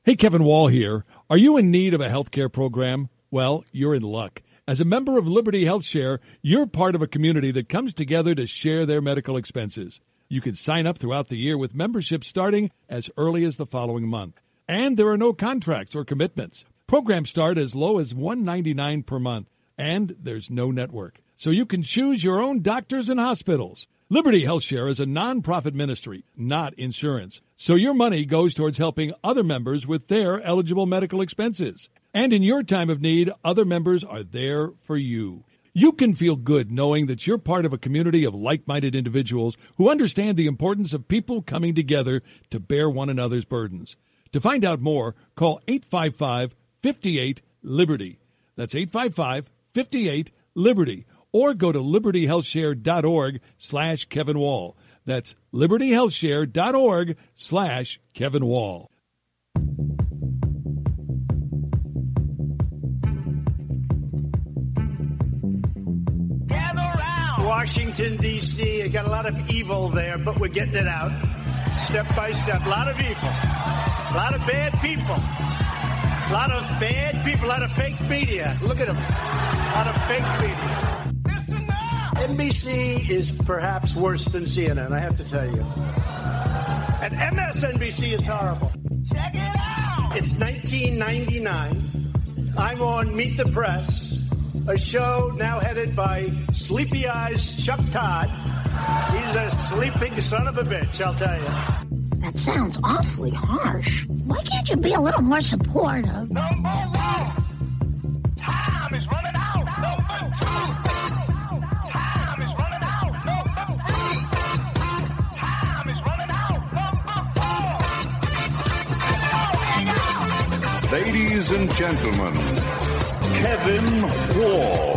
Hey, Kevin Wall here. Are you in need of a healthcare program? Well, you're in luck. As a member of Liberty HealthShare, you're part of a community that comes together to share their medical expenses. You can sign up throughout the year with membership starting as early as the following month. And there are no contracts or commitments. Programs start as low as $1.99 per month, and there's no network. So you can choose your own doctors and hospitals. Liberty HealthShare is a nonprofit ministry, not insurance. So your money goes towards helping other members with their eligible medical expenses. And in your time of need, other members are there for you. You can feel good knowing that you're part of a community of like-minded individuals who understand the importance of people coming together to bear one another's burdens. To find out more, call 855-58-LIBERTY. That's 855-58-LIBERTY. Or go to libertyhealthshare.org/Kevin Wall. That's libertyhealthshare.org/Kevin Wall. Washington, D.C. Got a lot of evil there, but we're getting it out step by step. A lot of evil. A lot of bad people. A lot of bad people. A lot of fake media. Look at them. A lot of fake media. NBC is perhaps worse than CNN, I have to tell you. And MSNBC is horrible. Check it out! It's 1999. I'm on Meet the Press, a show now headed by Sleepy Eyes Chuck Todd. He's a sleeping son of a bitch, I'll tell you. That sounds awfully harsh. Why can't you be a little more supportive? Number one, time is running out. Number two, time is running out. Number three, time is running out. Number four. Ladies and gentlemen, Kevin Wall.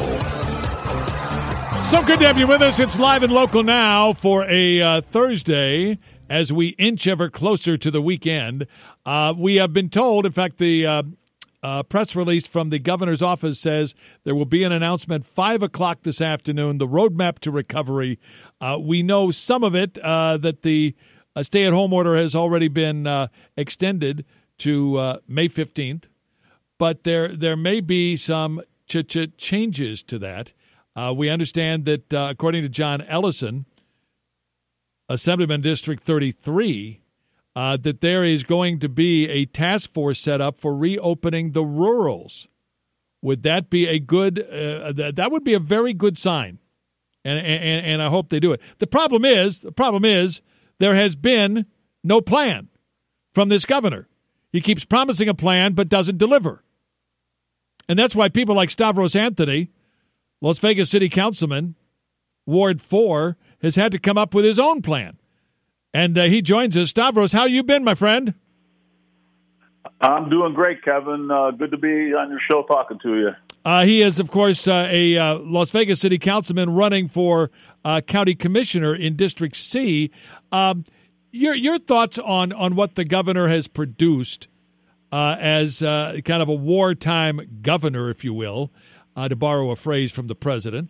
So good to have you with us. It's live and local now for a Thursday as we inch ever closer to the weekend. We have been told, in fact, the press release from the governor's office says there will be an announcement 5 o'clock this afternoon, the roadmap to recovery. We know some of it, that the stay-at-home order has already been extended to May 15th, but there may be some changes to that. We understand that, according to John Ellison, Assemblyman District 33, that there is going to be a task force set up for reopening the rurals. Would that be a good? That would be a very good sign, and I hope they do it. The problem is there has been no plan from this governor. He keeps promising a plan but doesn't deliver, and that's why people like Stavros Anthony, Las Vegas City Councilman, Ward 4, has had to come up with his own plan. And he joins us. Stavros, how you been, my friend? I'm doing great, Kevin. Good to be on your show talking to you. He is, of course, a Las Vegas City Councilman running for County Commissioner in District C. Your thoughts on what the governor has produced as kind of a wartime governor, if you will, to borrow a phrase from the president.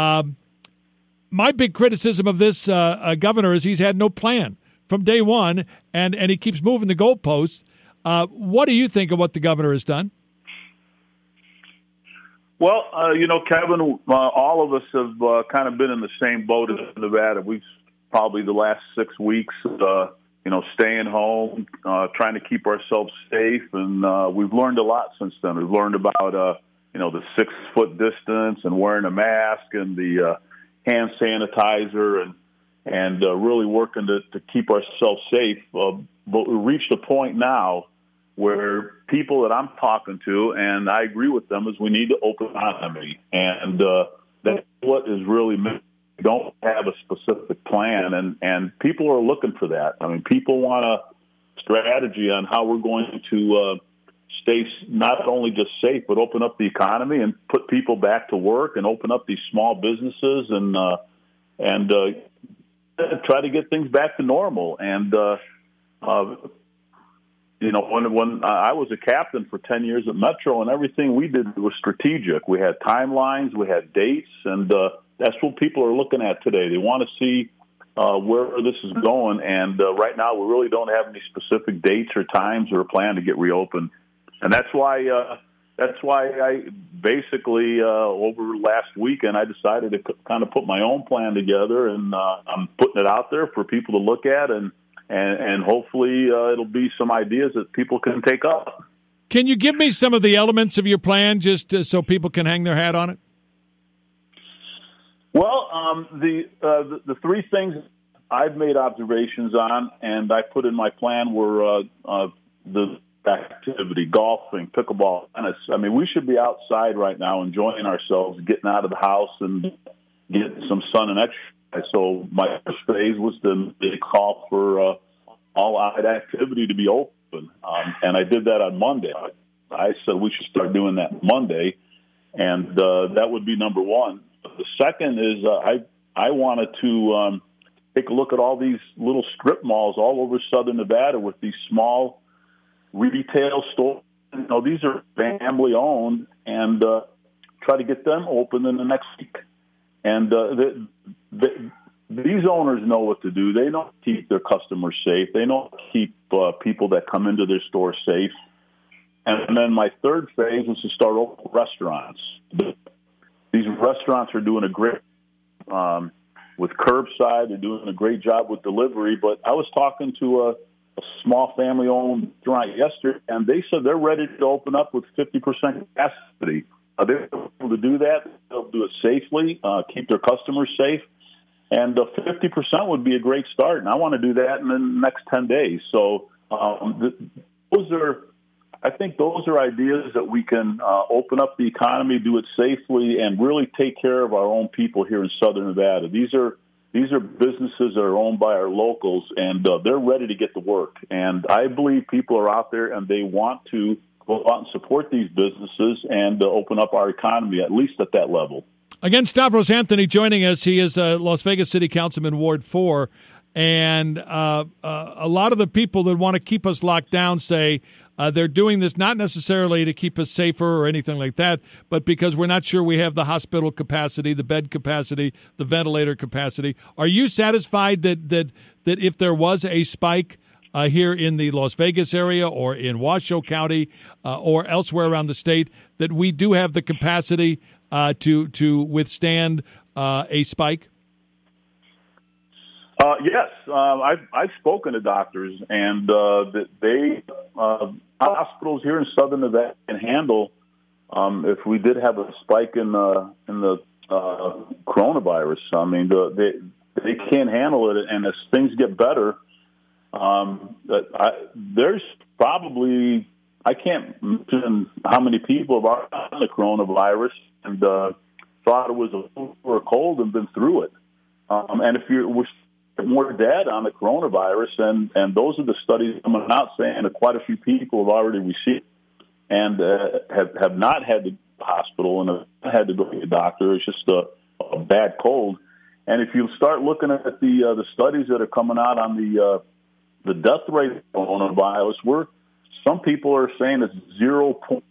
My big criticism of this governor is he's had no plan from day one, and he keeps moving the goalposts. What do you think of what the governor has done? Well, Kevin, all of us have kind of been in the same boat in Nevada. We've probably the last 6 weeks, staying home, trying to keep ourselves safe, and we've learned a lot since then. We've learned about, the 6-foot distance and wearing a mask and the hand sanitizer and really working to keep ourselves safe. But we reached a point now where people that I'm talking to, and I agree with them, is we need to open the economy. And that's what is really missing. We don't have a specific plan, and people are looking for that. I mean, people want a strategy on how we're going to stay not only just safe, but open up the economy and put people back to work and open up these small businesses and try to get things back to normal. And, when I was a captain for 10 years at Metro, and everything we did was strategic. We had timelines, we had dates, and that's what people are looking at today. They want to see where this is going. And right now, we really don't have any specific dates or times or a plan to get reopened. And that's why I basically over last weekend I decided to kind of put my own plan together, and I'm putting it out there for people to look at, and hopefully it'll be some ideas that people can take up. Can you give me some of the elements of your plan, just so people can hang their hat on it? Well, the three things I've made observations on and I put in my plan were the activity, golfing, pickleball, tennis. I mean, we should be outside right now enjoying ourselves, getting out of the house and getting some sun and exercise. So my first phase was to call for all-out activity to be open, and I did that on Monday. I said we should start doing that Monday, and that would be number one. The second is I wanted to take a look at all these little strip malls all over southern Nevada with these small retail stores. You know, these are family owned, and try to get them open in the next week. And these owners know what to do. They know how to keep their customers safe. They know how to keep people that come into their store safe. And then my third phase was to start open restaurants. These restaurants are doing a great with curbside. They're doing a great job with delivery. But I was talking to a small family-owned restaurant yesterday, and they said they're ready to open up with 50% capacity. They're able to do that. They'll do it safely, keep their customers safe, and 50% would be a great start. And I want to do that in the next 10 days. So I think those are ideas that we can open up the economy, do it safely, and really take care of our own people here in southern Nevada. These are businesses that are owned by our locals, and they're ready to get to work. And I believe people are out there, and they want to go out and support these businesses and open up our economy, at least at that level. Again, Stavros Anthony joining us. He is Las Vegas City Councilman, Ward 4. And a lot of the people that want to keep us locked down say they're doing this not necessarily to keep us safer or anything like that, but because we're not sure we have the hospital capacity, the bed capacity, the ventilator capacity. Are you satisfied that if there was a spike here in the Las Vegas area or in Washoe County or elsewhere around the state, that we do have the capacity to withstand a spike? Yes, I've spoken to doctors, and hospitals here in southern Nevada can handle if we did have a spike in the coronavirus. I mean, they can handle it, and as things get better, there's probably, I can't mention how many people have already gotten the coronavirus and thought it was a cold and been through it. And if we're more data on the coronavirus, and those are the studies coming out saying that quite a few people have already received and have not had the hospital and have had to go to the doctor. It's just a bad cold. And if you start looking at the studies that are coming out on the death rate of coronavirus, some people are saying it's 0.03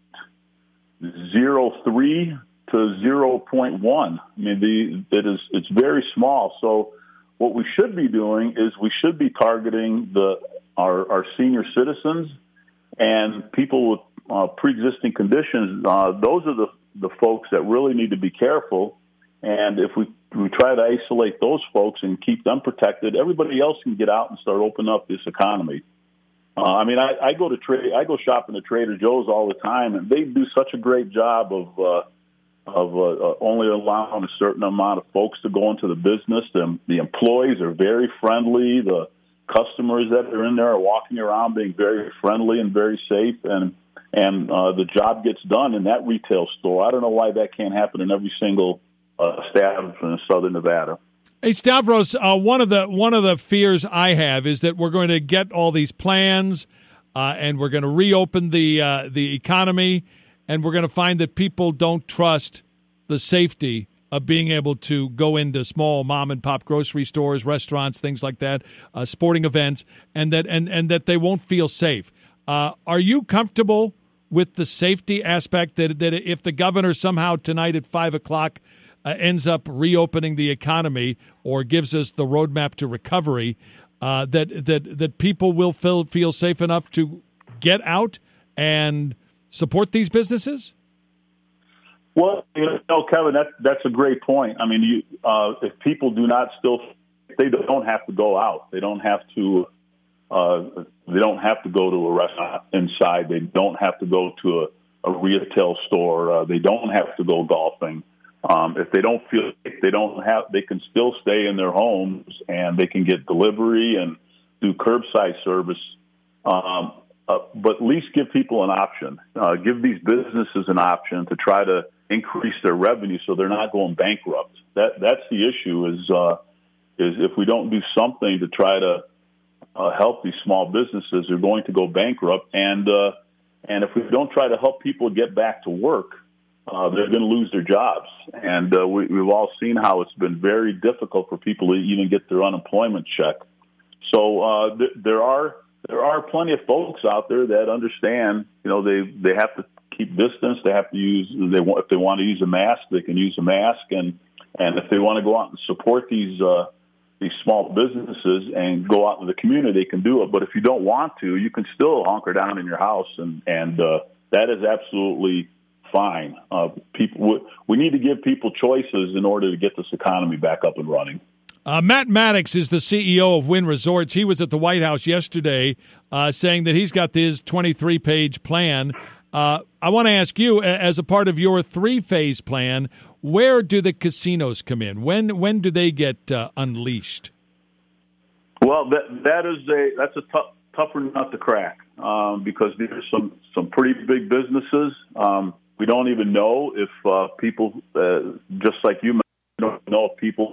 to 0.1. I mean, it's very small. So what we should be doing is we should be targeting our senior citizens and people with pre-existing conditions. Those are the folks that really need to be careful. And if we try to isolate those folks and keep them protected, everybody else can get out and start opening up this economy. I mean, I go shopping at Trader Joe's all the time, and they do such a great job of only allowing a certain amount of folks to go into the business. The employees are very friendly. The customers that are in there are walking around being very friendly and very safe, and the job gets done in that retail store. I don't know why that can't happen in every single establishment in southern Nevada. Hey, Stavros, one of the fears I have is that we're going to get all these plans and we're going to reopen the economy, and we're going to find that people don't trust the safety of being able to go into small mom-and-pop grocery stores, restaurants, things like that, sporting events, and that they won't feel safe. Are you comfortable with the safety aspect that if the governor somehow tonight at 5 o'clock ends up reopening the economy or gives us the roadmap to recovery, that people will feel safe enough to get out and support these businesses? Well, Kevin, that's a great point. I mean, if people do not they don't have to go out. They don't have to. They don't have to go to a restaurant inside. They don't have to go to a retail store. They don't have to go golfing. If they don't feel they can still stay in their homes and they can get delivery and do curbside service. But at least give people an option. Give these businesses an option to try to increase their revenue so they're not going bankrupt. That's the issue. Is if we don't do something to try to help these small businesses, they're going to go bankrupt. And if we don't try to help people get back to work, they're going to lose their jobs. And we've all seen how it's been very difficult for people to even get their unemployment check. So there are plenty of folks out there that understand. They have to keep distance. They have to if they want to use a mask, they can use a mask. And if they want to go out and support these small businesses and go out in the community, they can do it. But if you don't want to, you can still hunker down in your house, and that is absolutely fine. We need to give people choices in order to get this economy back up and running. Matt Maddox is the CEO of Wynn Resorts. He was at the White House yesterday saying that he's got his 23-page plan. I want to ask you, as a part of your 3-phase plan, where do the casinos come in? When do they get unleashed? Well, that's a tougher nut to crack because these are some pretty big businesses. We don't even know if people, just like you, don't know if people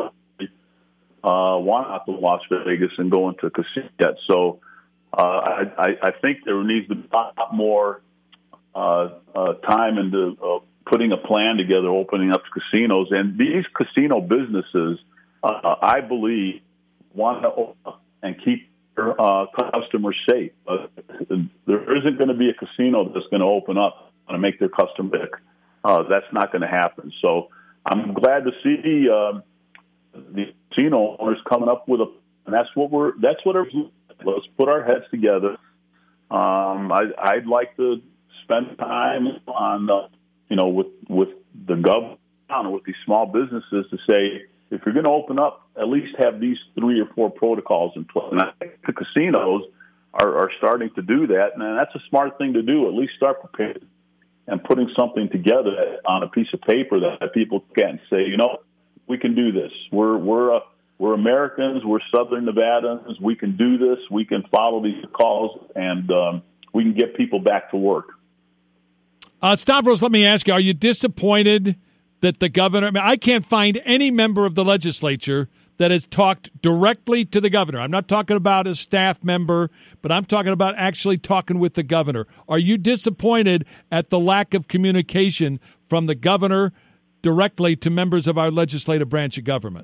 want out to Las Vegas and go into a casino yet. So I think there needs to be a lot more time into putting a plan together, opening up casinos. And these casino businesses, I believe, want to open and keep their customers safe. There isn't going to be a casino that's going to open up and make their customer sick. That's not going to happen. So I'm glad to see the casino owners coming up with and let's put our heads together. I'd like to spend time on with the government and with these small businesses to say, if you're going to open up, at least have these 3 or 4 protocols in place. And I think the casinos are starting to do that, and that's a smart thing to do. At least start preparing and putting something together on a piece of paper that people can say, we can do this. We're Americans. We're Southern Nevadans. We can do this. We can follow these calls, and we can get people back to work. Stavros, let me ask you, are you disappointed that the governor, I can't find any member of the legislature that has talked directly to the governor. I'm not talking about a staff member, but I'm talking about actually talking with the governor. Are you disappointed at the lack of communication from the governor directly to members of our legislative branch of government?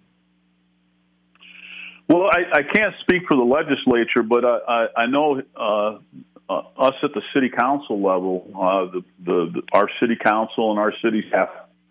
Well, I can't speak for the legislature, but I know us at the city council level, our city council and our city staff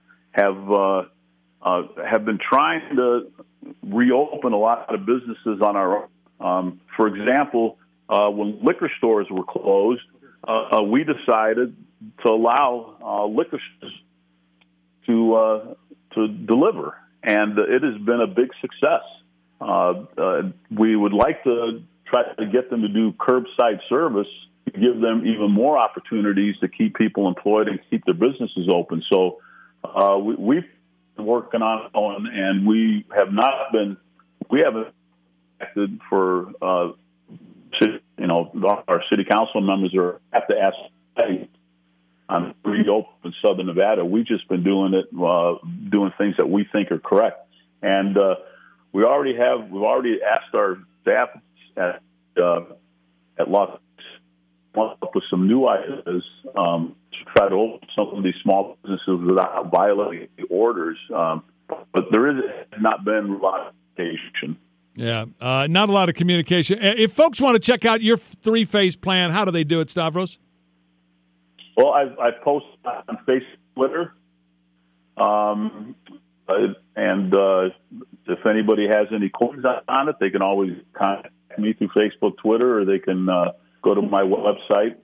have been trying to reopen a lot of businesses on our own. For example, when liquor stores were closed, we decided to allow liquor stores to deliver, and it has been a big success. We would like to try to get them to do curbside service, to give them even more opportunities to keep people employed and keep their businesses open. So we've been working on it, and we haven't acted for, our city council members have to ask on reopen Southern Nevada. We've just been doing it, doing things that we think are correct. And we've already asked our staff at Los up with some new ideas to try to open some of these small businesses without violating the orders. But there has not been a lot of communication. Yeah, not a lot of communication. If folks want to check out your 3-phase plan, how do they do it, Stavros? Well, I post on Facebook, Twitter, And if anybody has any questions on it, they can always contact me through Facebook, Twitter, or they can go to my website,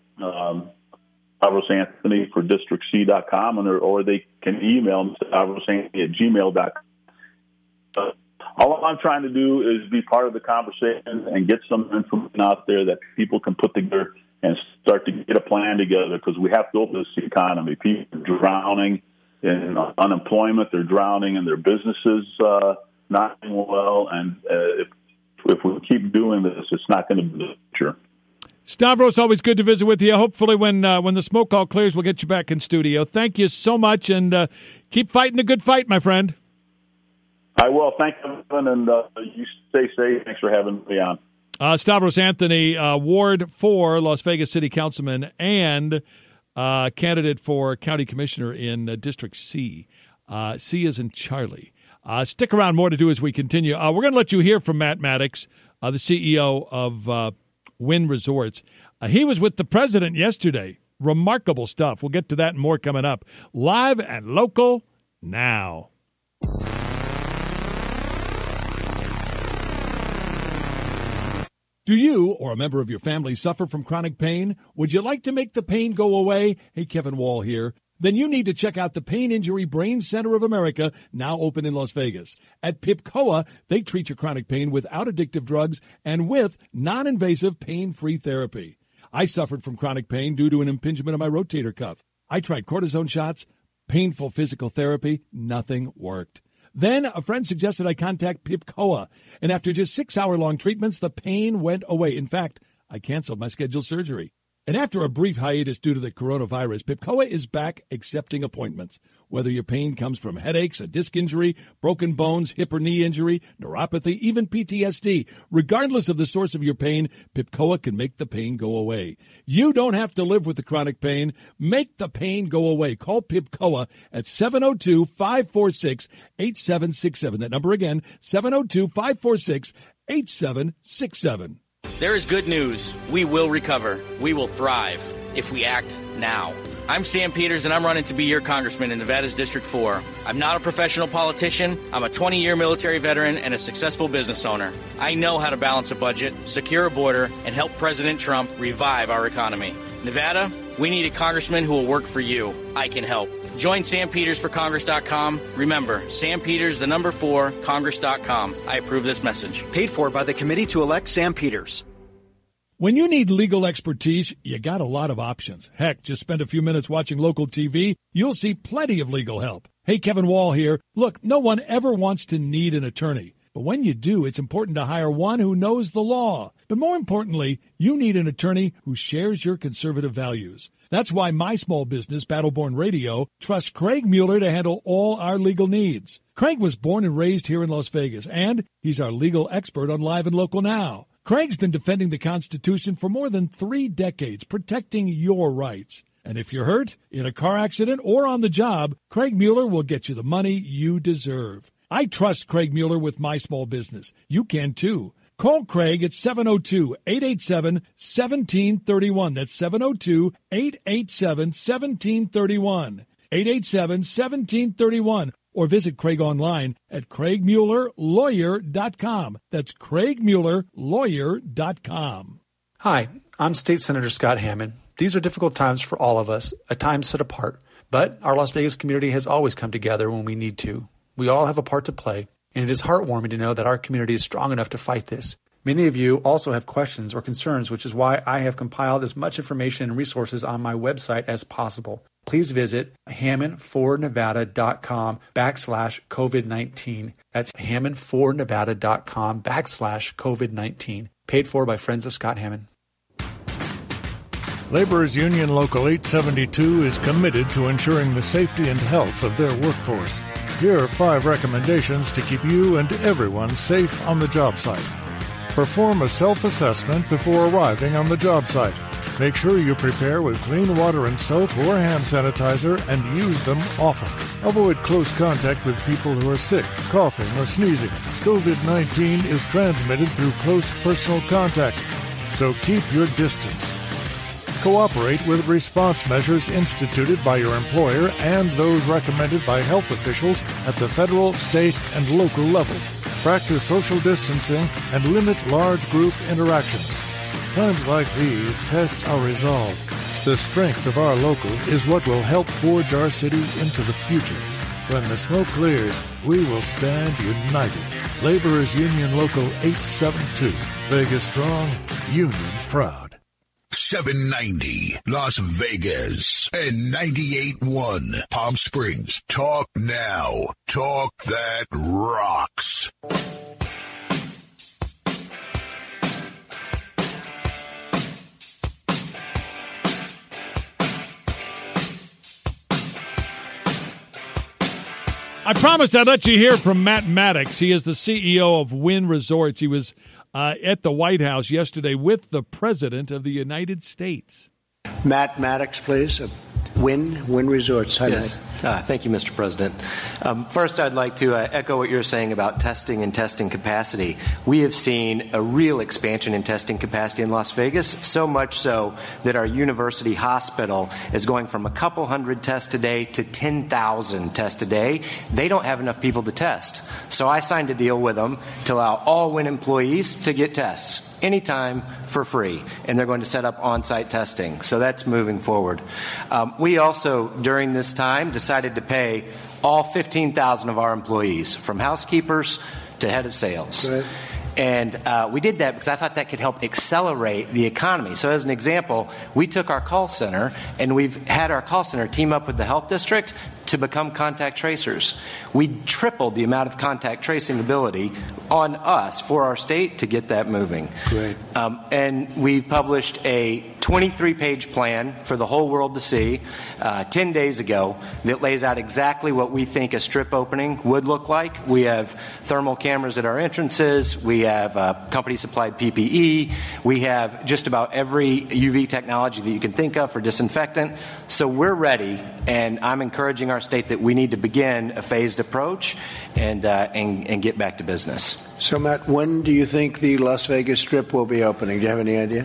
Stavros for districtc.com, or they can email me at stavrosanthony@gmail.com. All I'm trying to do is be part of the conversation and get some information out there that people can put together and start to get a plan together, because we have to open this economy. People are drowning in unemployment. They're drowning in their businesses not doing well. And if we keep doing this, it's not going to be the future. Stavros, always good to visit with you. Hopefully when the smoke all clears, we'll get you back in studio. Thank you so much, and keep fighting the good fight, my friend. I will. Thank you, and you stay safe. Thanks for having me on. Stavros Anthony, Ward 4, Las Vegas City Councilman, and candidate for County Commissioner in District C. C is in Charlie. Stick around, more to do as we continue. We're going to let you hear from Matt Maddox, the CEO of Wynn Resorts. He was with the president yesterday. Remarkable stuff. We'll get to that and more coming up. Live and local now. Do you or a member of your family suffer from chronic pain? Would you like to make the pain go away? Hey, Kevin Wall here. Then you need to check out the Pain Injury Brain Center of America, now open in Las Vegas. At PIPCOA, they treat your chronic pain without addictive drugs and with non-invasive pain-free therapy. I suffered from chronic pain due to an impingement of my rotator cuff. I tried cortisone shots, painful physical therapy, nothing worked. Then a friend suggested I contact PIPCOA, and after just 6-hour-long treatments, the pain went away. In fact, I canceled my scheduled surgery. And after a brief hiatus due to the coronavirus, PIPCOA is back accepting appointments. Whether your pain comes from headaches, a disc injury, broken bones, hip or knee injury, neuropathy, even PTSD, regardless of the source of your pain, PIPCOA can make the pain go away. You don't have to live with the chronic pain. Make the pain go away. Call PIPCOA at 702-546-8767. That number again, 702-546-8767. There is good news. We will recover. We will thrive if we act now. I'm Sam Peters, and I'm running to be your congressman in Nevada's District 4. I'm not a professional politician. I'm a 20-year military veteran and a successful business owner. I know how to balance a budget, secure a border, and help President Trump revive our economy. Nevada, we need a congressman who will work for you. I can help. Join SamPetersForCongress.com. Remember, Sam Peters, 4, Congress.com. I approve this message. Paid for by the Committee to Elect Sam Peters. When you need legal expertise, you got a lot of options. Heck, just spend a few minutes watching local TV. You'll see plenty of legal help. Hey, Kevin Wall here. Look, no one ever wants to need an attorney. But when you do, it's important to hire one who knows the law. But more importantly, you need an attorney who shares your conservative values. That's why my small business, Battleborn Radio, trusts Craig Mueller to handle all our legal needs. Craig was born and raised here in Las Vegas, and he's our legal expert on Live and Local Now. Craig's been defending the Constitution for more than 3 decades, protecting your rights. And if you're hurt, in a car accident, or on the job, Craig Mueller will get you the money you deserve. I trust Craig Mueller with my small business. You can too. Call Craig at 702-887-1731. That's 702-887-1731. 887-1731. Or visit Craig online at CraigMuellerLawyer.com. That's CraigMuellerLawyer.com. Hi, I'm State Senator Scott Hammond. These are difficult times for all of us, a time set apart. But our Las Vegas community has always come together when we need to. We all have a part to play, and it is heartwarming to know that our community is strong enough to fight this. Many of you also have questions or concerns, which is why I have compiled as much information and resources on my website as possible. Please visit HammondForNevada.com/COVID-19. That's HammondForNevada.com/COVID-19. Paid for by Friends of Scott Hammond. Laborers Union Local 872 is committed to ensuring the safety and health of their workforce. Here are 5 recommendations to keep you and everyone safe on the job site. Perform a self-assessment before arriving on the job site. Make sure you prepare with clean water and soap or hand sanitizer and use them often. Avoid close contact with people who are sick, coughing, or sneezing. COVID-19 is transmitted through close personal contact, so keep your distance. Cooperate with response measures instituted by your employer and those recommended by health officials at the federal, state, and local level. Practice social distancing and limit large group interactions. Times like these test our resolve. The strength of our local is what will help forge our city into the future. When the smoke clears, we will stand united. Laborers Union Local 872. Vegas strong, union proud. 790 Las Vegas and 98.1 Palm Springs. Talk now. Talk that rocks. I promised I'd let you hear from Matt Maddox. He is the CEO of Wynn Resorts. He was at the White House yesterday with the President of the United States. Matt Maddox, please. Wynn Resorts. Hi, yes. Thank you, Mr. President. First, I'd like to echo what you're saying about testing and testing capacity. We have seen a real expansion in testing capacity in Las Vegas, so much so that our university hospital is going from a couple hundred tests a day to 10,000 tests a day. They don't have enough people to test. So I signed a deal with them to allow all Wynn employees to get tests anytime for free, and they're going to set up on-site testing. So that's moving forward. We also, during this time, decided to pay all 15,000 of our employees, from housekeepers to head of sales. Right. And we did that because I thought that could help accelerate the economy. So as an example, we took our call center, and we've had our call center team up with the health district to become contact tracers. We tripled the amount of contact tracing ability on us for our state to get that moving. Great. And we published a 23-page plan for the whole world to see 10 days ago that lays out exactly what we think a strip opening would look like. We have thermal cameras at our entrances. We have company-supplied PPE. We have just about every UV technology that you can think of for disinfectant. So we're ready, and I'm encouraging our state that we need to begin a phased approach and get back to business. So, Matt, when do you think the Las Vegas Strip will be opening? Do you have any idea?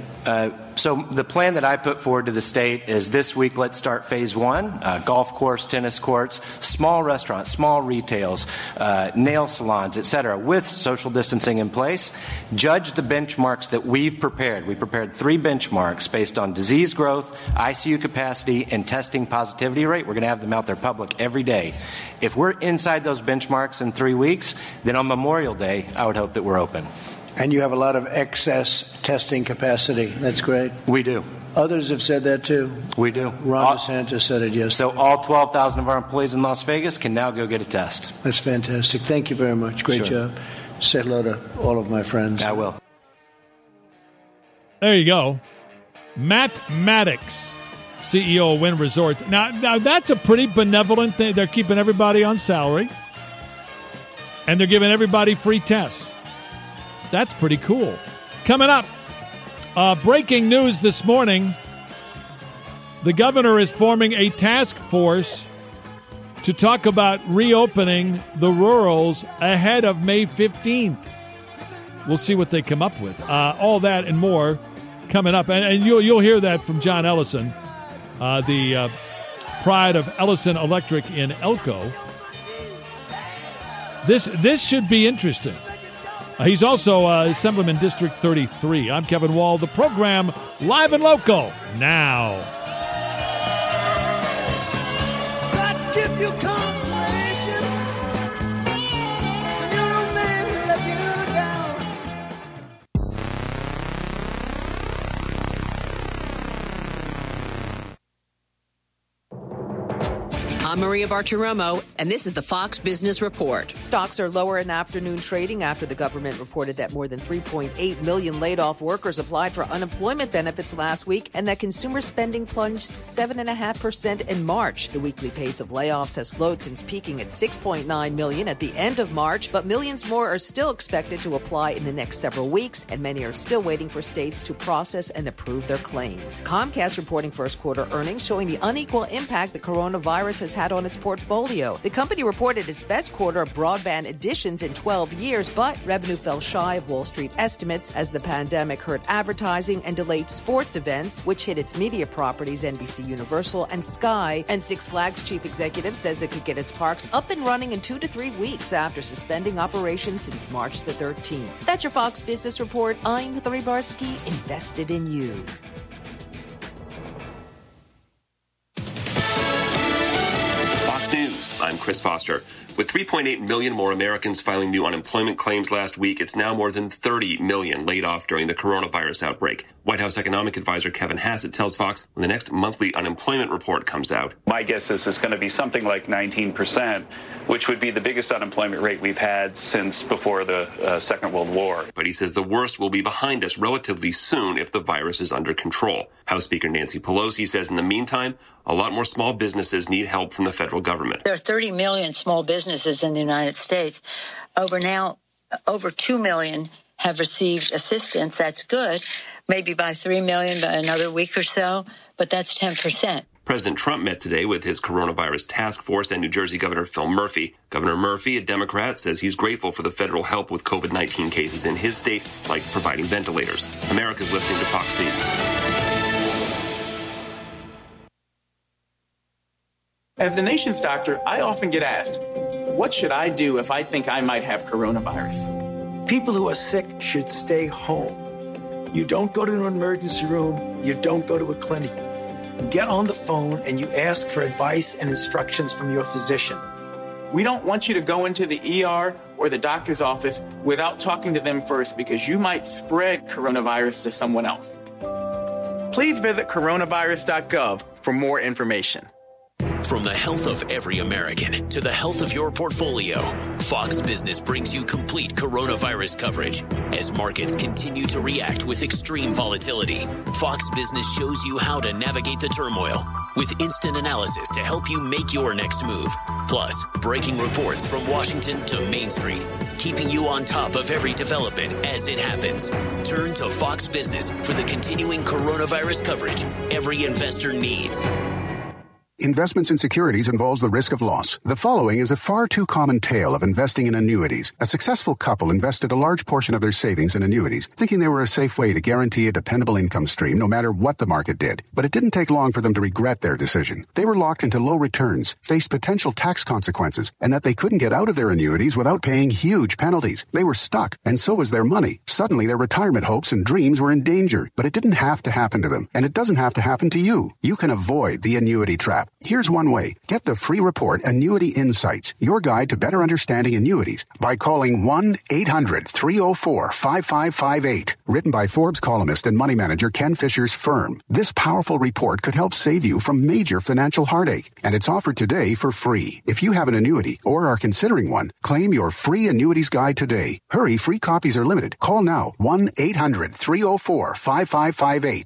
So the plan that I put forward to the state is this week, let's start phase one, golf course, tennis courts, small restaurants, small retails, nail salons, et cetera, with social distancing in place. Judge the benchmarks that we've prepared. We prepared 3 benchmarks based on disease growth, ICU capacity, and testing positivity rate. We're going to have them out there public every day. If we're inside those benchmarks in 3 weeks, then on Memorial Day, I would hope that we're open. And you have a lot of excess testing capacity. That's great. We do. Others have said that too. We do. Ron DeSantis said it yesterday. So all 12,000 of our employees in Las Vegas can now go get a test. That's fantastic. Thank you very much. Great job. Say hello to all of my friends. I will. There you go. Matt Maddox, CEO of Wynn Resorts. Now that's a pretty benevolent thing. They're keeping everybody on salary, and they're giving everybody free tests. That's pretty cool. Coming up, breaking news this morning. The governor is forming a task force to talk about reopening the rurals ahead of May 15th. We'll see what they come up with. All that and more coming up. And you'll hear that from John Ellison, the pride of Ellison Electric in Elko. This should be interesting. He's also Assemblyman District 33. I'm Kevin Wall. The program live and local now. Try to give you consolation when you're a man who let you down. I'm Maria Bartiromo, and this is the Fox Business Report. Stocks are lower in afternoon trading after the government reported that more than 3.8 million laid-off workers applied for unemployment benefits last week and that consumer spending plunged 7.5% in March. The weekly pace of layoffs has slowed since peaking at 6.9 million at the end of March, but millions more are still expected to apply in the next several weeks, and many are still waiting for states to process and approve their claims. Comcast reporting first quarter earnings showing the unequal impact the coronavirus has had had on its portfolio. The company reported its best quarter of broadband additions in 12 years, but revenue fell shy of Wall Street estimates as the pandemic hurt advertising and delayed sports events, which hit its media properties NBC Universal and Sky. And Six Flags chief executive says it could get its parks up and running in 2 to 3 weeks after suspending operations since March the 13th. That's your Fox Business Report. I'm Hillary Barsky, invested in you. Fox News, I'm Chris Foster. With 3.8 million more Americans filing new unemployment claims last week, it's now more than 30 million laid off during the coronavirus outbreak. White House economic advisor Kevin Hassett tells Fox when the next monthly unemployment report comes out. My guess is it's going to be something like 19%, which would be the biggest unemployment rate we've had since before the Second World War. But he says the worst will be behind us relatively soon if the virus is under control. House Speaker Nancy Pelosi says in the meantime, a lot more small businesses need help from the federal government. There are 30 million small businesses in the United States. Over 2 million have received assistance. That's good. Maybe by 3 million by another week or so, but that's 10%. President Trump met today with his coronavirus task force and New Jersey Governor Phil Murphy. Governor Murphy, a Democrat, says he's grateful for the federal help with COVID-19 cases in his state, like providing ventilators. America's listening to Fox News. As the nation's doctor, I often get asked, what should I do if I think I might have coronavirus? People who are sick should stay home. You don't go to an emergency room. You don't go to a clinic. You get on the phone and you ask for advice and instructions from your physician. We don't want you to go into the ER or the doctor's office without talking to them first because you might spread coronavirus to someone else. Please visit coronavirus.gov for more information. From the health of every American to the health of your portfolio, Fox Business brings you complete coronavirus coverage. As markets continue to react with extreme volatility, Fox Business shows you how to navigate the turmoil with instant analysis to help you make your next move. Plus, breaking reports from Washington to Main Street, keeping you on top of every development as it happens. Turn to Fox Business for the continuing coronavirus coverage every investor needs. Investments in securities involves the risk of loss. The following is a far too common tale of investing in annuities. A successful couple invested a large portion of their savings in annuities, thinking they were a safe way to guarantee a dependable income stream no matter what the market did. But it didn't take long for them to regret their decision. They were locked into low returns, faced potential tax consequences, and that they couldn't get out of their annuities without paying huge penalties. They were stuck, and so was their money. Suddenly, their retirement hopes and dreams were in danger. But it didn't have to happen to them, and it doesn't have to happen to you. You can avoid the annuity trap. Here's one way. Get the free report, Annuity Insights, your guide to better understanding annuities, by calling 1-800-304-5558. Written by Forbes columnist and money manager Ken Fisher's firm. This powerful report could help save you from major financial heartache, and it's offered today for free. If you have an annuity or are considering one, claim your free annuities guide today. Hurry, free copies are limited. Call now, 1-800-304-5558.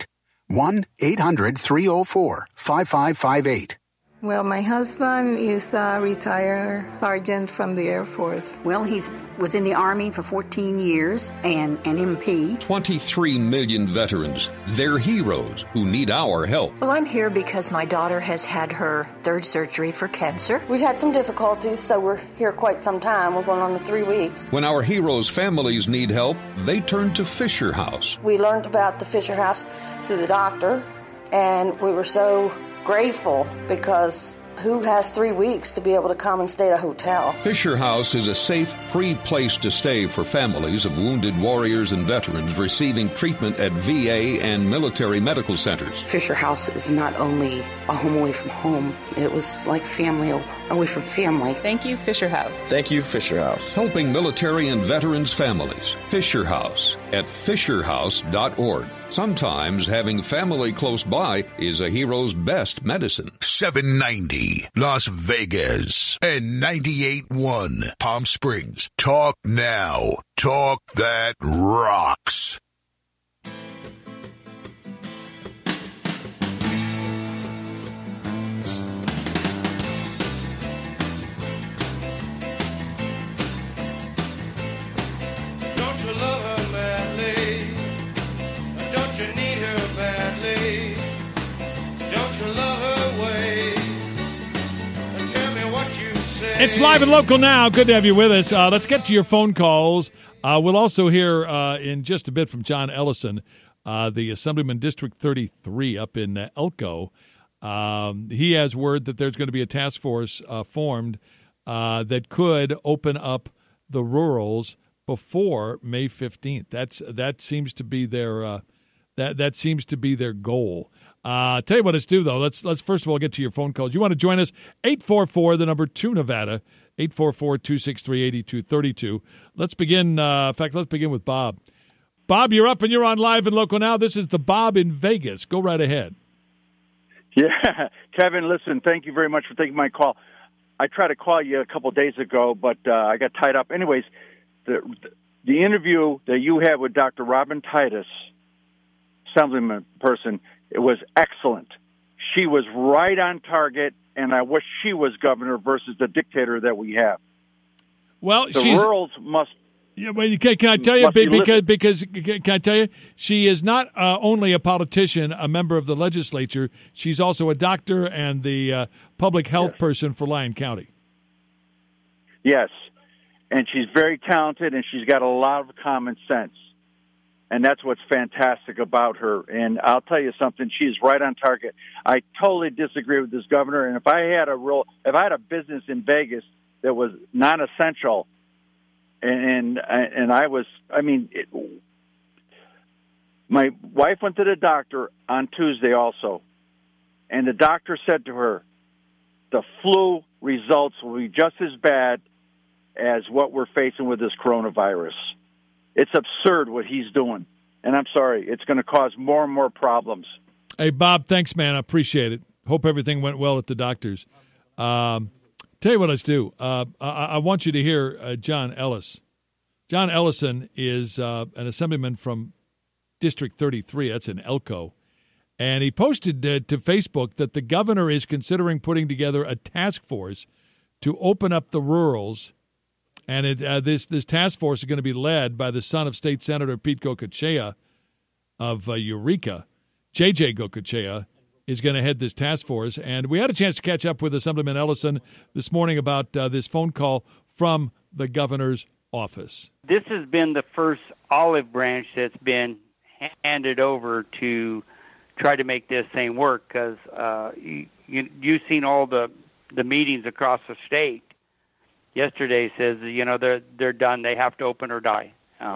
1-800-304-5558. Well, my husband is a retired sergeant from the Air Force. Well, he was in the Army for 14 years and an MP. 23 million veterans. They're heroes who need our help. Well, I'm here because my daughter has had her third surgery for cancer. We've had some difficulties, so we're here quite some time. We're going on to 3 weeks. When our heroes' families need help, they turn to Fisher House. We learned about the Fisher House through the doctor, and we were so grateful because who has 3 weeks to be able to come and stay at a hotel? Fisher House is a safe, free place to stay for families of wounded warriors and veterans receiving treatment at VA and military medical centers. Fisher House is not only a home away from home, it was like family away from family. Thank you, Fisher House. Thank you, Fisher House. Helping military and veterans families. Fisher House at fisherhouse.org. Sometimes having family close by is a hero's best medicine. 790 Las Vegas and 98.1 Palm Springs. Talk now. Talk that rocks. Don't you love her madly? Don't you need her badly? Don't you love her ways? It's live and local now. Good to have you with us. Let's get to your phone calls. We'll also hear in just a bit from John Ellison, the Assemblyman District 33 up in Elko. He has word that there's going to be a task force formed that could open up the rurals before May 15th. That seems to be their that seems to be their goal. Tell you what, let's do though. Let's first of all get to your phone calls. You want to join us? 844 the number 2 Nevada 844-263-8232. Let's begin. In fact, let's begin with Bob. Bob, you're up and you're on live and local now. This is the Bob in Vegas. Go right ahead. Yeah, Kevin. Listen, thank you very much for taking my call. I tried to call you a couple of days ago, but I got tied up. Anyways, the interview that you had with Dr. Robin Titus, Assemblyman person, it was excellent. She was right on target, and I wish she was governor versus the dictator that we have. Well, the rurals must. Yeah, well, can I tell you because can I tell you she is not only a politician, a member of the legislature. She's also a doctor and the public health person for Lyon County. Yes, and she's very talented, and she's got a lot of common sense. And that's what's fantastic about her. And I'll tell you something, she's right on target. I totally disagree with this governor. And if I had a business in Vegas that was non-essential, my wife went to the doctor on Tuesday also, and the doctor said to her, the flu results will be just as bad as what we're facing with this coronavirus. It's absurd what he's doing. And I'm sorry, it's going to cause more and more problems. Hey, Bob, thanks, man. I appreciate it. Hope everything went well at the doctor's. Tell you what let's do. I want you to hear John Ellis. John Ellison is an assemblyman from District 33. That's in Elko. And he posted to Facebook that the governor is considering putting together a task force to open up the rurals. And this task force is going to be led by the son of State Senator Pete Gocochea of Eureka. J.J. Gocochea is going to head this task force. And we had a chance to catch up with Assemblyman Ellison this morning about this phone call from the governor's office. This has been the first olive branch that's been handed over to try to make this thing work because you've seen all the meetings across the state. Yesterday says, they're done. They have to open or die.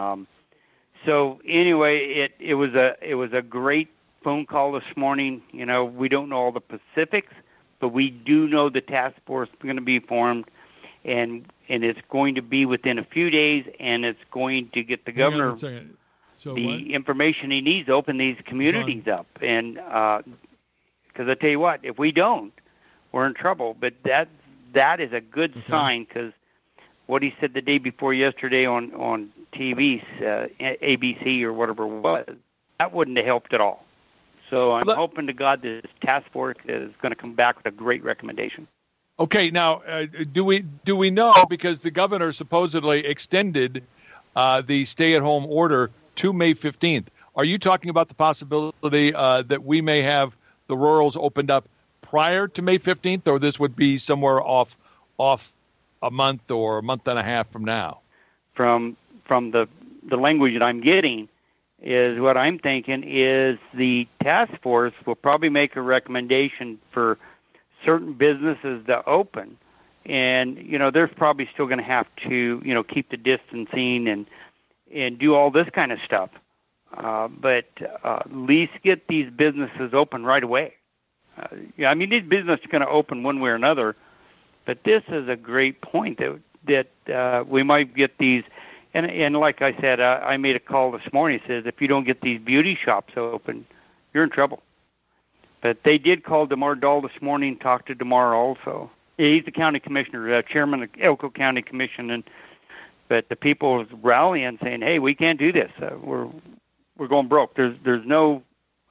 So anyway, it was a great phone call this morning. We don't know all the specifics, but we do know the task force is going to be formed, and it's going to be within a few days, and it's going to get the governor the information he needs to open these communities up. And because I tell you what, if we don't, we're in trouble. But that is a good sign because what he said the day before yesterday on TV, ABC or whatever it was, that wouldn't have helped at all. So I'm hoping to God this task force is going to come back with a great recommendation. Okay, now do we know, because the governor supposedly extended the stay-at-home order to May 15th. Are you talking about the possibility that we may have the rurals opened up prior to May 15th, or this would be somewhere off a month or a month and a half from now? From the language that I'm getting is what I'm thinking is the task force will probably make a recommendation for certain businesses to open. And, there's probably still going to have to, keep the distancing and do all this kind of stuff. But at least get these businesses open right away. These businesses are going to open one way or another, but this is a great point that we might get these. And like I said, I made a call this morning. It says if you don't get these beauty shops open, you're in trouble. But they did call DeMar Dahl this morning, talk to DeMar also. He's the county commissioner, chairman of Elko County Commission, but the people are rallying, saying, "Hey, we can't do this. We're going broke. There's no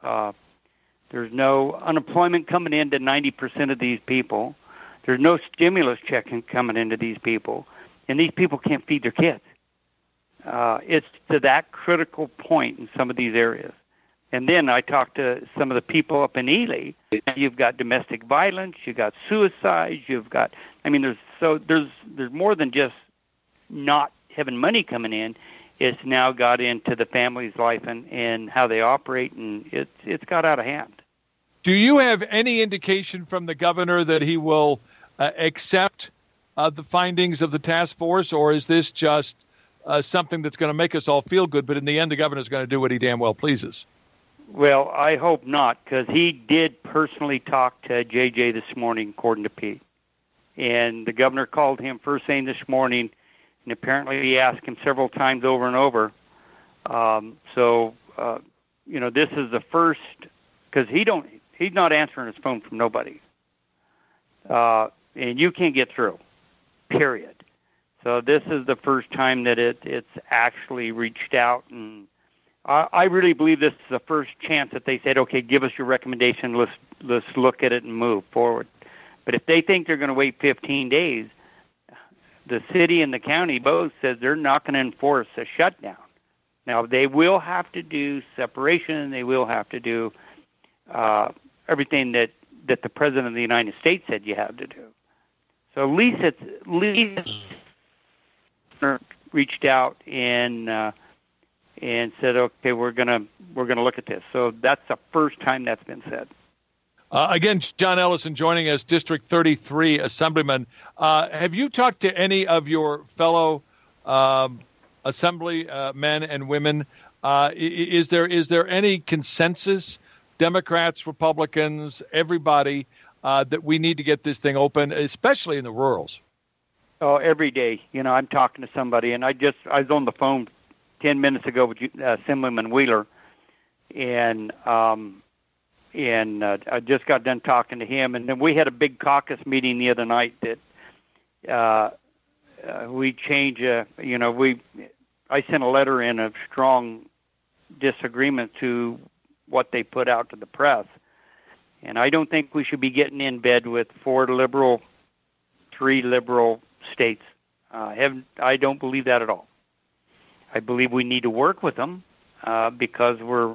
unemployment coming into 90% of these people. There's no stimulus check coming into these people, and these people can't feed their kids. It's to that critical point in some of these areas. And then I talked to some of the people up in Ely. You've got domestic violence, you've got suicides, there's more than just not having money coming in. It's now got into the family's life and how they operate, and it's got out of hand. Do you have any indication from the governor that he will accept the findings of the task force, or is this just something that's going to make us all feel good, but in the end the governor's going to do what he damn well pleases? Well, I hope not, because he did personally talk to JJ this morning, according to Pete. And the governor called him first thing this morning, and apparently he asked him several times over and over. This is the first, because he's not answering his phone from nobody. And you can't get through, period. So this is the first time that it's actually reached out, and I really believe this is the first chance that they said, okay, give us your recommendation, let's look at it and move forward. But if they think they're going to wait 15 days, the city and the county both says they're not going to enforce a shutdown. Now, they will have to do separation, they will have to do everything that the President of the United States said you have to do. So at least reached out and said, okay, we're gonna look at this. So that's the first time that's been said. Again, John Ellison joining us, District 33 Assemblyman. Have you talked to any of your fellow Assembly men and women? Is there any consensus, Democrats, Republicans, everybody, that we need to get this thing open, especially in the rurals? Oh, every day. I'm talking to somebody, and I was on the phone 10 minutes ago with Assemblyman Wheeler, and I just got done talking to him. And then we had a big caucus meeting the other night that we changed. I sent a letter in of strong disagreement to what they put out to the press, and I don't think we should be getting in bed with 4 liberal, 3 liberal states. I don't believe that at all. I believe we need to work with them because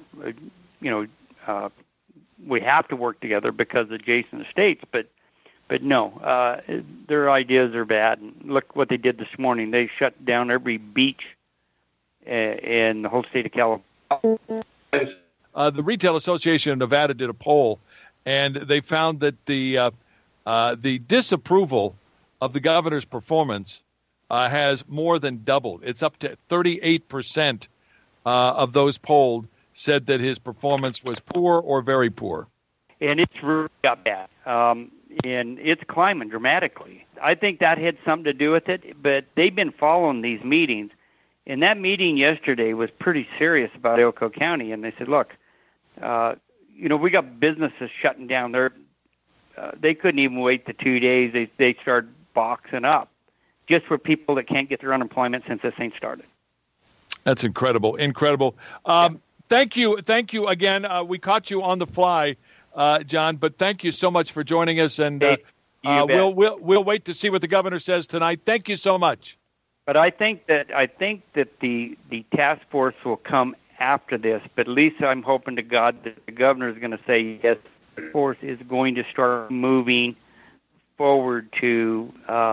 we have to work together because of adjacent states. But no, their ideas are bad. And look what they did this morning. They shut down every beach in the whole state of California. The Retail Association of Nevada did a poll, and they found that the disapproval of the governor's performance has more than doubled. It's up to 38% of those polled said that his performance was poor or very poor. And it's really got bad. And it's climbing dramatically. I think that had something to do with it, but they've been following these meetings. And that meeting yesterday was pretty serious about Elko County, and they said, look, we got businesses shutting down. They couldn't even wait the 2 days. They started boxing up just for people that can't get their unemployment since this thing started. That's incredible. Thank you again. We caught you on the fly, John, but thank you so much for joining us, and we'll wait to see what the governor says tonight. Thank you so much. But I think that the task force will come after this. But at least I'm hoping to God that the governor is going to say yes. The force is going to start moving forward to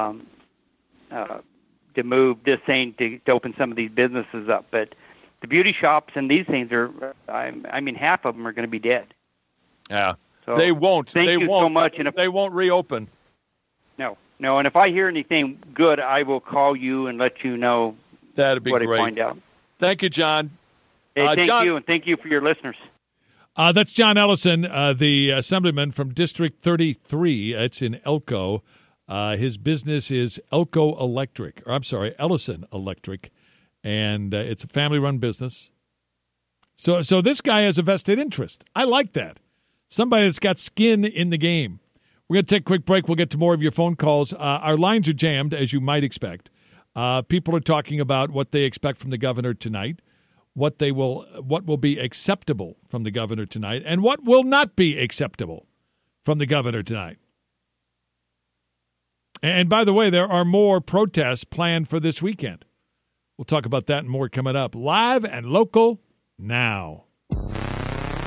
move this thing to open some of these businesses up. But the beauty shops and these things half of them are going to be dead. Yeah, so they won't. Thank you so much. And they won't reopen. No. And if I hear anything good, I will call you and let you know. That'd be what great. I find out. Thank you, John. Hey, thank John, you, and thank you for your listeners. That's John Ellison, the Assemblyman from District 33. It's in Elko. His business is Ellison Electric, and it's a family-run business. So this guy has a vested interest. I like that. Somebody that's got skin in the game. We're going to take a quick break. We'll get to more of your phone calls. Our lines are jammed, as you might expect. People are talking about what they expect from the governor tonight, what will be acceptable from the governor tonight, and what will not be acceptable from the governor tonight. And by the way, there are more protests planned for this weekend. We'll talk about that and more coming up. Live and local now.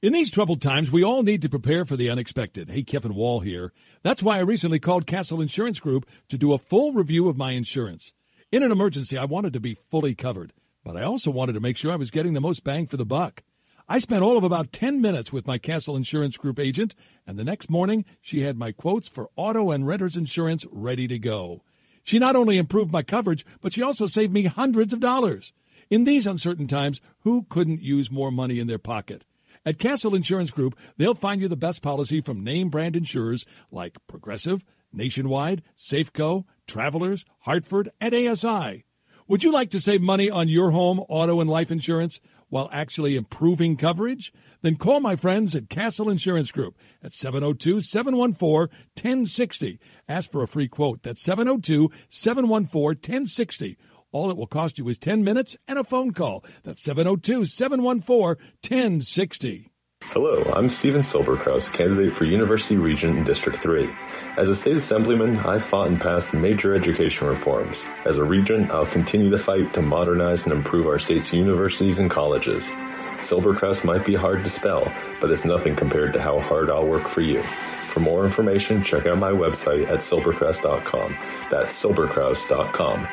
In these troubled times, we all need to prepare for the unexpected. Hey, Kevin Wall here. That's why I recently called Castle Insurance Group to do a full review of my insurance. In an emergency, I wanted to be fully covered, but I also wanted to make sure I was getting the most bang for the buck. I spent all of about 10 minutes with my Castle Insurance Group agent, and the next morning, she had my quotes for auto and renter's insurance ready to go. She not only improved my coverage, but she also saved me hundreds of dollars. In these uncertain times, who couldn't use more money in their pocket? At Castle Insurance Group, they'll find you the best policy from name brand insurers like Progressive, Nationwide, Safeco, Travelers, Hartford, and ASI. Would you like to save money on your home, auto, and life insurance while actually improving coverage? Then call my friends at Castle Insurance Group at 702-714-1060. Ask for a free quote. That's 702-714-1060. All it will cost you is 10 minutes and a phone call. That's 702-714-1060. Hello, I'm Steven Silberkraus, candidate for University Regent in District 3. As a state assemblyman, I've fought and passed major education reforms. As a regent, I'll continue to fight to modernize and improve our state's universities and colleges. Silberkraus might be hard to spell, but it's nothing compared to how hard I'll work for you. For more information, check out my website at silberkraus.com. That's silberkraus.com.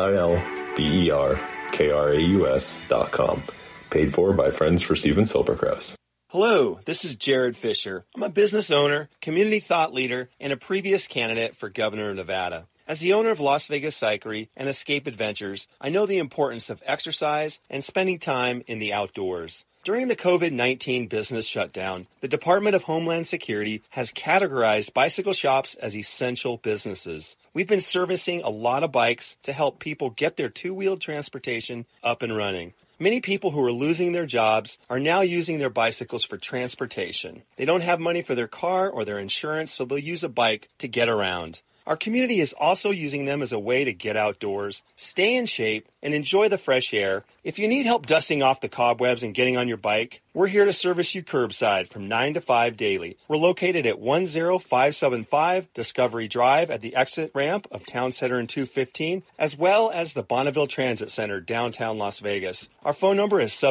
SILBERKRAUS.com. Paid for by Friends for Steven Silberkraus. Hello, this is Jared Fisher. I'm a business owner, community thought leader, and a previous candidate for governor of Nevada. As the owner of Las Vegas Cyclery and Escape Adventures, I know the importance of exercise and spending time in the outdoors. During the COVID-19 business shutdown, the Department of Homeland Security has categorized bicycle shops as essential businesses. We've been servicing a lot of bikes to help people get their two-wheeled transportation up and running. Many people who are losing their jobs are now using their bicycles for transportation. They don't have money for their car or their insurance, so they'll use a bike to get around. Our community is also using them as a way to get outdoors, stay in shape, and enjoy the fresh air. If you need help dusting off the cobwebs and getting on your bike, we're here to service you curbside from 9 to 5 daily. We're located at 10575 Discovery Drive at the exit ramp of Town Center and 215, as well as the Bonneville Transit Center, downtown Las Vegas. Our phone number is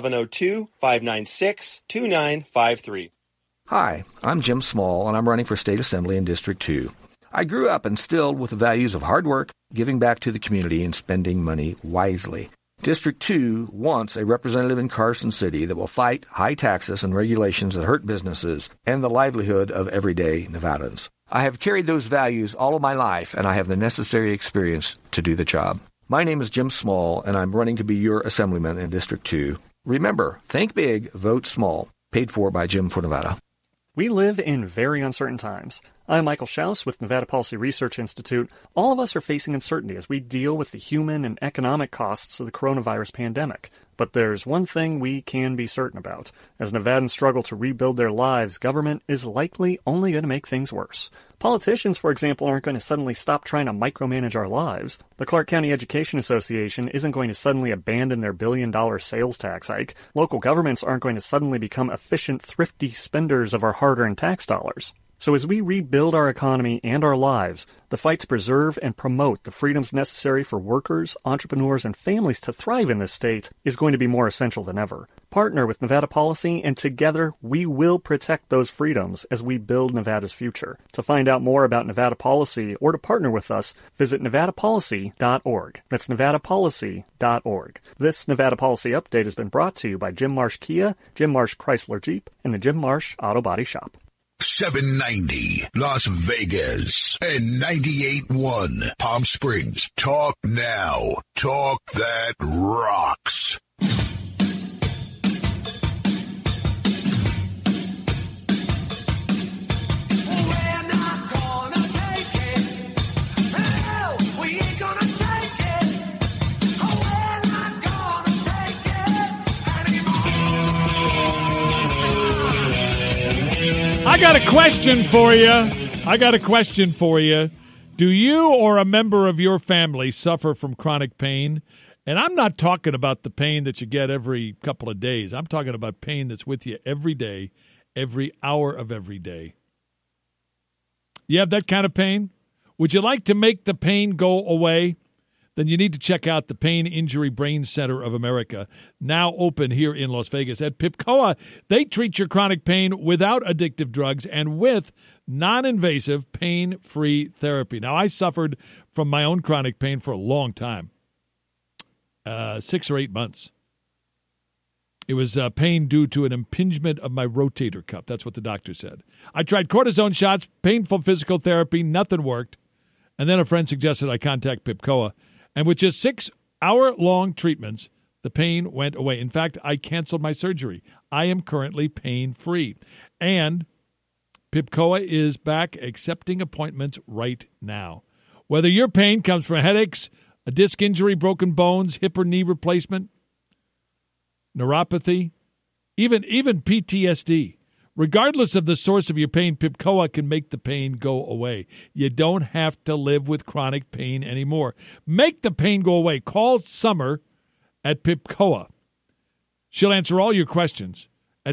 702-596-2953. Hi, I'm Jim Small, and I'm running for State Assembly in District 2. I grew up instilled with the values of hard work, giving back to the community, and spending money wisely. District 2 wants a representative in Carson City that will fight high taxes and regulations that hurt businesses and the livelihood of everyday Nevadans. I have carried those values all of my life, and I have the necessary experience to do the job. My name is Jim Small, and I'm running to be your assemblyman in District 2. Remember, think big, vote small. Paid for by Jim for Nevada. We live in very uncertain times. I'm Michael Schaus with Nevada Policy Research Institute. All of us are facing uncertainty as we deal with the human and economic costs of the coronavirus pandemic. But there's one thing we can be certain about. As Nevadans struggle to rebuild their lives, government is likely only going to make things worse. Politicians, for example, aren't going to suddenly stop trying to micromanage our lives. The Clark County Education Association isn't going to suddenly abandon their billion-dollar sales tax hike. Local governments aren't going to suddenly become efficient, thrifty spenders of our hard-earned tax dollars. So as we rebuild our economy and our lives, the fight to preserve and promote the freedoms necessary for workers, entrepreneurs, and families to thrive in this state is going to be more essential than ever. Partner with Nevada Policy, and together we will protect those freedoms as we build Nevada's future. To find out more about Nevada Policy or to partner with us, visit nevadapolicy.org. That's nevadapolicy.org. This Nevada Policy Update has been brought to you by Jim Marsh Kia, Jim Marsh Chrysler Jeep, and the Jim Marsh Auto Body Shop. 790 Las Vegas and 98.1 Palm Springs. Talk now. Talk that rocks. I got a question for you. Do you or a member of your family suffer from chronic pain? And I'm not talking about the pain that you get every couple of days. I'm talking about pain that's with you every day, every hour of every day. You have that kind of pain? Would you like to make the pain go away? then you need to check out the Pain Injury Brain Center of America, now open here in Las Vegas. At PIPCOA, they treat your chronic pain without addictive drugs and with non-invasive, pain-free therapy. Now, I suffered from my own chronic pain for a long time, 6 or 8 months. It was pain due to an impingement of my rotator cuff. That's what the doctor said. I tried cortisone shots, painful physical therapy, nothing worked. And then a friend suggested I contact PIPCOA. And with just 6-hour-long treatments, the pain went away. In fact, I canceled my surgery. I am currently pain-free. And PIPCOA is back accepting appointments right now. Whether your pain comes from headaches, a disc injury, broken bones, hip or knee replacement, neuropathy, even PTSD. Regardless of the source of your pain, PIPCOA can make the pain go away. You don't have to live with chronic pain anymore. Make the pain go away. Call Summer at PIPCOA. She'll answer all your questions at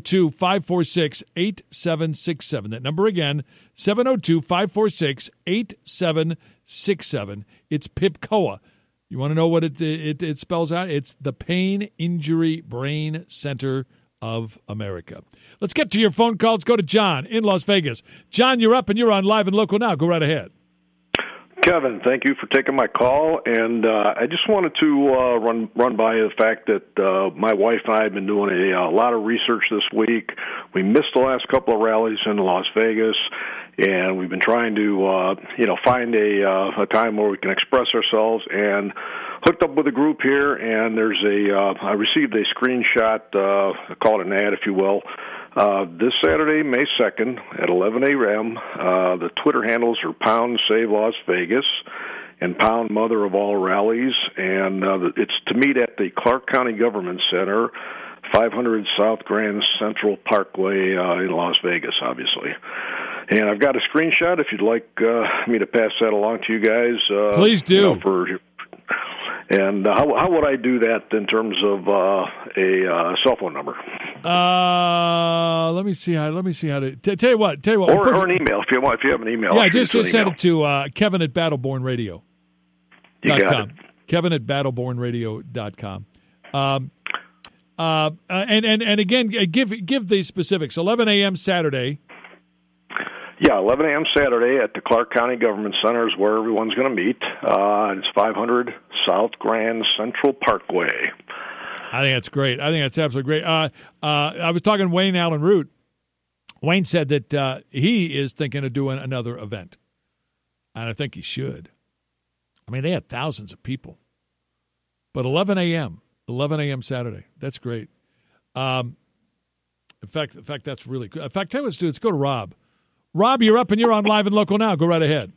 702-546-8767. That number again, 702-546-8767. It's PIPCOA. You want to know what it spells out? It's the Pain Injury Brain Center of America. Let's get to your phone calls. Go to John in Las Vegas. John, you're up and you're on Live and Local now. Go right ahead. Kevin, thank you for taking my call, and I just wanted to run by the fact that my wife and I have been doing a lot of research this week. We missed the last couple of rallies in Las Vegas, and we've been trying to find a time where we can express ourselves, and hooked up with a group here, and there's I received a screenshot, call it an ad if you will. This Saturday, May 2nd at 11 a.m., the Twitter handles are Pound Save Las Vegas and Pound Mother of All Rallies, and it's to meet at the Clark County Government Center, 500 South Grand Central Parkway in Las Vegas, obviously. And I've got a screenshot if you'd like me to pass that along to you guys. Please do. And how would I do that in terms of a cell phone number? Let me see how to tell you what. Or an email if you want. If you have an email, yeah, just send it to Kevin at BattlebornRadio.com. You got it. Kevin at BattlebornRadio.com. And again, give the specifics. 11 a.m. Saturday. Yeah, 11 a.m. Saturday at the Clark County Government Center is where everyone's going to meet. It's 500 South Grand Central Parkway. I think that's great. I think that's absolutely great. I was talking to Wayne Allen Root. Wayne said that he is thinking of doing another event, and I think he should. I mean, they had thousands of people. But 11 a.m. Saturday, that's great. In fact, that's really good. In fact, tell you what, let's do. Let's go to Rob. Rob, you're up and you're on Live and Local now. Go right ahead.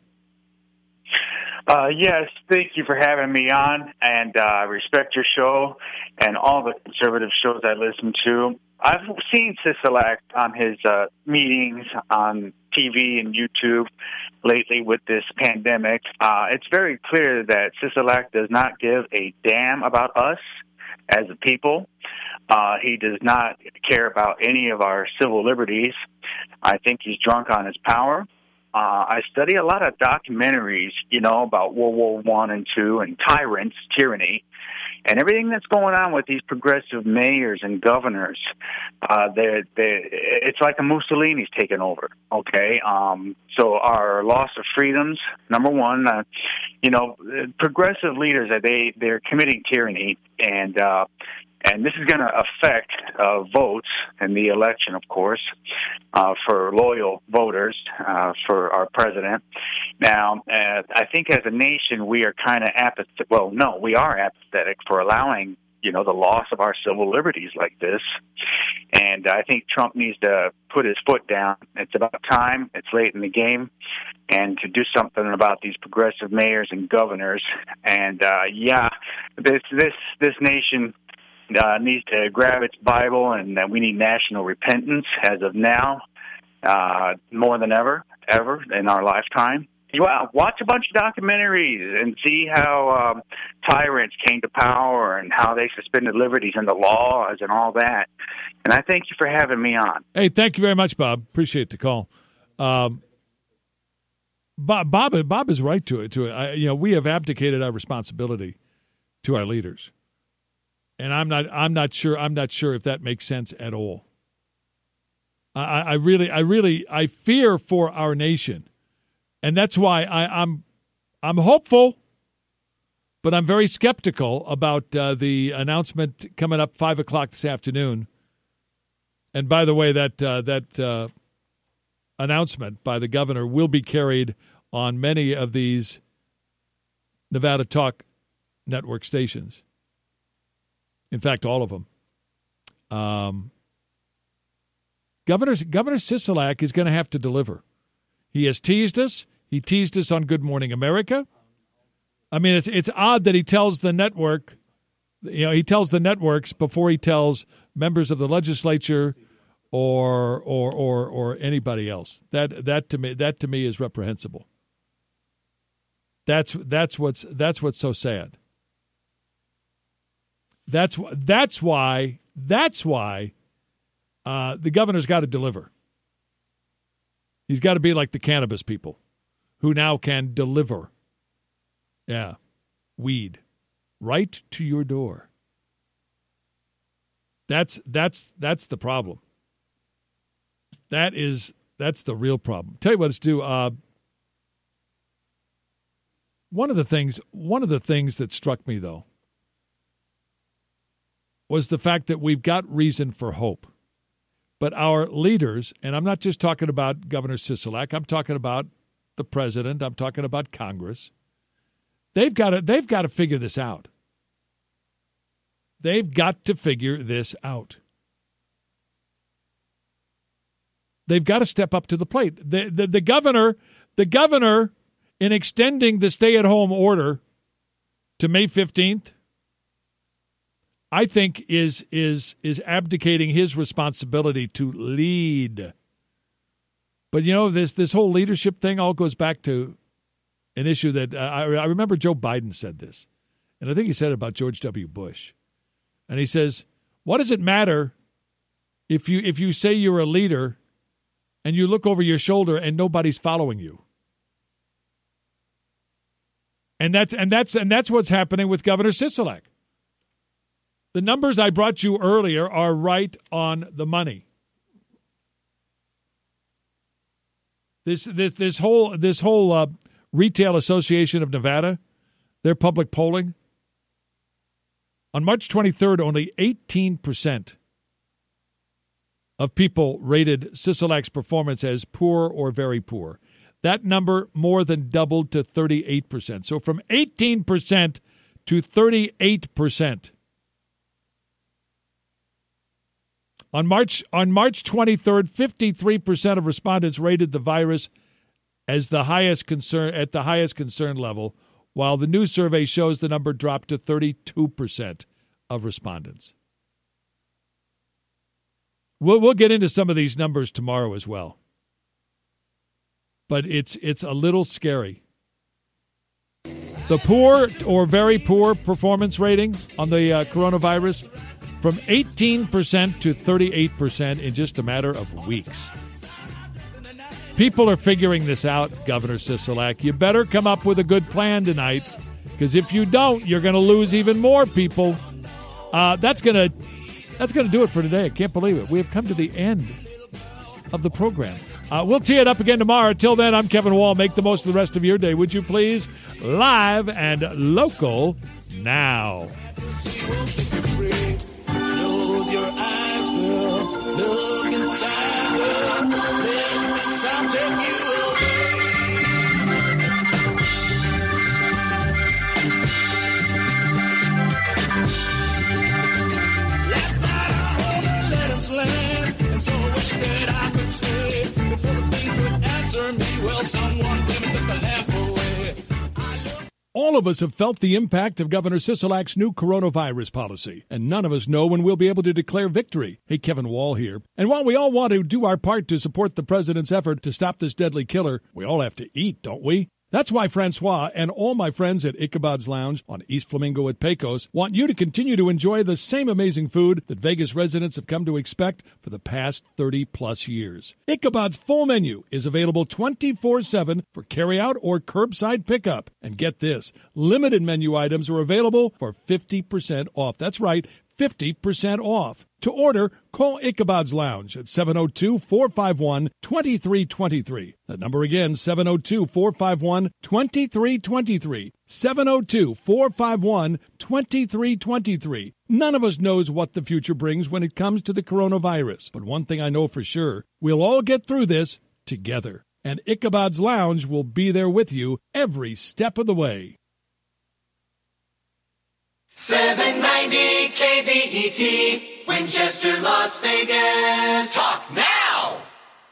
Yes, thank you for having me on, and I respect your show and all the conservative shows I listen to. I've seen Sisolak on his meetings on TV and YouTube lately with this pandemic. It's very clear that Sisolak does not give a damn about us as a people. He does not care about any of our civil liberties. I think he's drunk on his power. I study a lot of documentaries, about World War I and II and tyrants, tyranny, and everything that's going on with these progressive mayors and governors. It's like a Mussolini's taken over, okay? So our loss of freedoms, number one, progressive leaders, they're committing tyranny, and this is going to affect votes in the election, of course, for loyal voters for our president. Now, I think as a nation, we are kind of apathetic. Well, no, we are apathetic for allowing, the loss of our civil liberties like this. And I think Trump needs to put his foot down. It's about time. It's late in the game. And to do something about these progressive mayors and governors. And, this nation needs to grab its Bible, and we need national repentance as of now, more than ever in our lifetime. Watch a bunch of documentaries and see how tyrants came to power and how they suspended liberties and the laws and all that. And I thank you for having me on. Hey, thank you very much, Bob. Appreciate the call. Bob is right to it. We have abdicated our responsibility to our leaders, and I'm not sure if that makes sense at all. I fear for our nation, and that's why I'm hopeful, but I'm very skeptical about the announcement coming up 5:00 this afternoon. And by the way, that announcement by the governor will be carried on many of these Nevada Talk Network stations. In fact, all of them. Governor Sisolak is going to have to deliver. He has teased us. He teased us on Good Morning America. I mean, it's odd that he tells the network, he tells the networks before he tells members of the legislature or anybody else. That to me is reprehensible. That's what's so sad. That's why the governor's got to deliver. He's got to be like the cannabis people, who now can deliver. Yeah, weed right to your door. That's the problem. That's the real problem. Tell you what, it's due. One of the things that struck me, though, was the fact that we've got reason for hope. But our leaders, and I'm not just talking about Governor Sisolak, I'm talking about the president, I'm talking about Congress. They've got to figure this out. They've got to figure this out. They've got to step up to the plate. The governor, in extending the stay-at-home order to May 15th, I think is abdicating his responsibility to lead. But this whole leadership thing all goes back to an issue that I remember Joe Biden said this, and I think he said it about George W. Bush, and he says, "What does it matter if you say you're a leader and you look over your shoulder and nobody's following you?" And that's what's happening with Governor Sisolak. The numbers I brought you earlier are right on the money. This whole Retail Association of Nevada, their public polling, on March 23rd, only 18% of people rated Sisolak's performance as poor or very poor. That number more than doubled to 38%. So from 18% to 38%. On March 23rd, 53% of respondents rated the virus as the highest concern level, while the new survey shows the number dropped to 32% of respondents. We'll get into some of these numbers tomorrow as well. But it's a little scary. The poor or very poor performance rating on the coronavirus from 18% to 38% in just a matter of weeks. People are figuring this out, Governor Sisolak. You better come up with a good plan tonight, because if you don't, you're going to lose even more people. That's going to do it for today. I can't believe it. We have come to the end of the program. We'll tee it up again tomorrow. Till then, I'm Kevin Wall. Make the most of the rest of your day, would you please? Live and local now. Close your eyes, girl. Look inside, girl. Let the sound take you away. Last night I heard her let him slam, and so I wish that I could stay. Before the thing could answer me, well, someone came and took the lamp away. All of us have felt the impact of Governor Sisolak's new coronavirus policy, and none of us know when we'll be able to declare victory. Hey, Kevin Wall here. And while we all want to do our part to support the president's effort to stop this deadly killer, we all have to eat, don't we? That's why Francois and all my friends at Ichabod's Lounge on East Flamingo at Pecos want you to continue to enjoy the same amazing food that Vegas residents have come to expect for the past 30-plus years. Ichabod's full menu is available 24/7 for carry-out or curbside pickup. And get this, limited menu items are available for 50% off. That's right, 50% off. To order, call Ichabod's Lounge at 702-451-2323. That number again, 702-451-2323. 702-451-2323. None of us knows what the future brings when it comes to the coronavirus. But one thing I know for sure, we'll all get through this together. And Ichabod's Lounge will be there with you every step of the way. 790 KBET, Winchester, Las Vegas. Talk now.